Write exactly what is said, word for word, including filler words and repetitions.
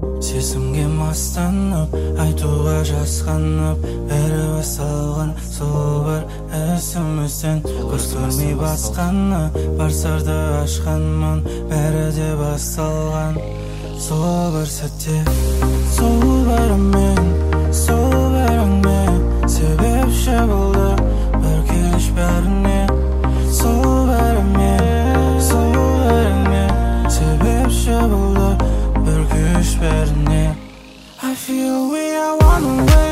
Сезімге мастанып, айтуға жасқанып, бәрі басталған сол бір есімізден. Көз көрмей басқаны, бар сырды ашқанмын, бәрі де басталған сол бір сәтте. Сол бірімен, сол біріңмен, себепші болды бір кеш бәріне. Сол бірімен, сол біріңмен, себепші болды бір кеш бәріне. I feel we are one away.